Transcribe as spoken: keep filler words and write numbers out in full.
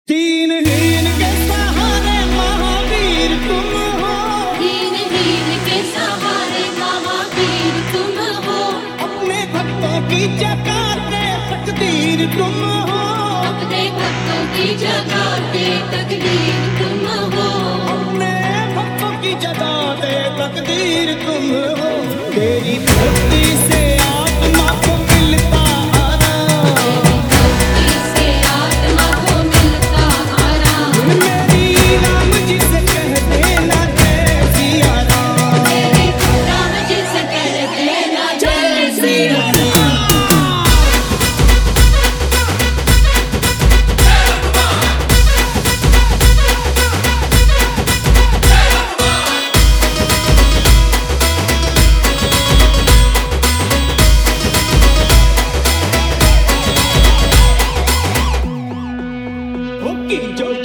दीन हीन के सहारे महावीर तुम हो। दीन हीन के सहारे महावीर तुम हो। अपने भक्तों की जगाते तकदीर तुम हो। अपने भक्तों की जगाते तकदीर तुम हो। अपने भक्तों की जगाते तकदीर तुम हो। तेरी भक्ति से आत्मा को मिलता आराम। भक्ति से आत्मा को मिलता आराम। मेरी राम जी से कह देना जय सिया राम। मेरे राम जी से कह देना जय सिया राम। की जो